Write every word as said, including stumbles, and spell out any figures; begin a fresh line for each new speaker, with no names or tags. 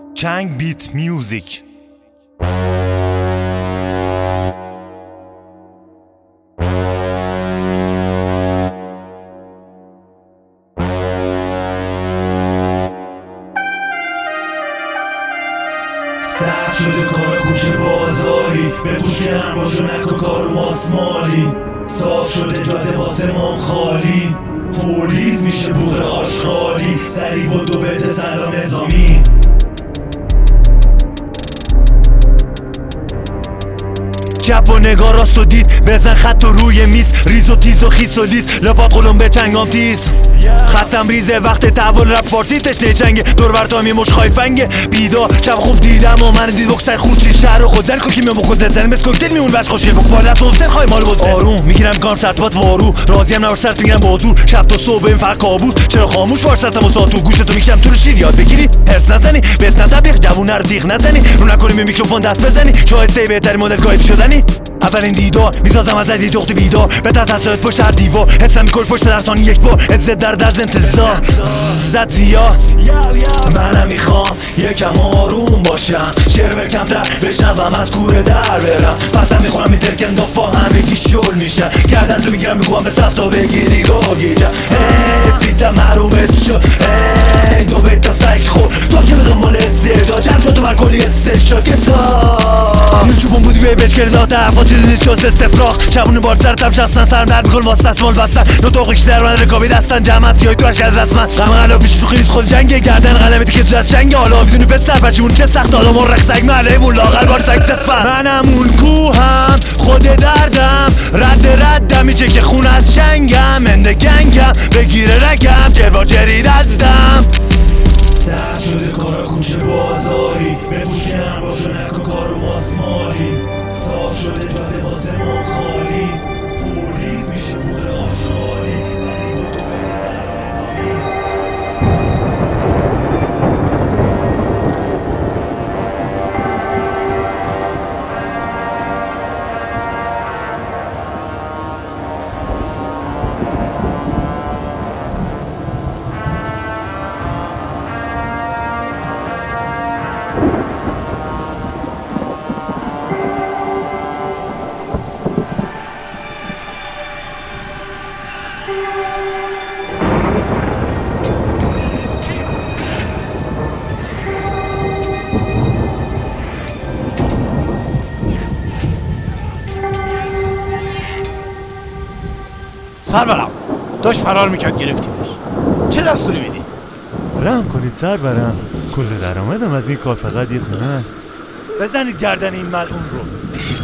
چنگ بیت میوزیک.
سخت شده کار کوچه بازاری، بپوش گرم باشو نکن کارو ماسمالی. صاف شده جاده واسه ما خالی، فوریز میشه بوغ آشغالی. سری بود و بده سلام نظامی.
چپ و نگاه راست و دید، بزن خط و روی میز. ریز و تیز و خیس و لیز، لپات قلم به چنگام تیز. خطم ریزه وقت تحول رپ فارسی تشنه چنگه. دور ورتام یه مش خایفنگه بیدار شب خوب دیدم و من دید بکسر خودچی شهر و خود زن کوکی میام بخود زن زن بس کوکتل میون بش خوشه بک بالا از مفتر خواهی مال بزن. آروم میگیرم گام سرطبات وارو، راضی هم نباش سرت میگیرم بازور. شب تا صبح این فقط کابوس، چرا خاموش وارستم و ساعت و گوشتو میکشم تو رو شیر یاد بگیری. حرص نزنی بهت نتبیق جوونه رو دیغ نزنی، رو نکنی به میکروفون دست بزنی. شایسته بهترین مدل گاید شدنی. اولین دیدار میسازم از یه جخت بیدار، به تحت پشت هر دیوار. حسم میکنی پشت در ثانی یک بار، عزت درد از انتظار زد زیاد.
منم میخوام یکم آروم باشم، شعر بر کمتر بشنوم از کوره در برم. پسم میخورم این ترکن دافا همگی شل میشن، گردن تو میگیرم میخوام به صف تا بگیری گاگیجم. ای فیتم محرومت شد، ای دو بیتم سگ خور تا که بدم مال استعداد. جمع شد تو بر کلی استشاد کتاب یه چوبون بودی به بشکل داد دفا چیزی نیست جز استفراغ. شبونه بار سرتم شخصا سرم درد میکن واسه دستمال بستن. نو توقیش در من رکابی دستن جمع سیاهی تو اشکر رسمن. غم غلافیش تو خیلیز خود جنگه، گردن قلمتی که تو دست جنگه. حالا آفیزونی پسر بچیمون چه سخت، حالا مرق سگ معلمون لاغر بار سگ تفن. منم اون کوهم خود دردم، رد ردم میچه که خون از چنگم. انده گنگم بگیره رگم جوار جرید از دم. سخت شده کارا کوچه بازاری، بپوش گرم باشو نکن کارو ماسمالی. صاف شده جاده واسه ما خالی، فوریز میشه بوغ آشغالی. سری بود و بده سلام نظامی.
سرورم داشت فرار میکرد گرفتیمش، چه دستوری میدید؟
رحم کنید سرورم، کل درآمدم از این کار فقط یه خونه است.
بزنید گردن این ملعون رو.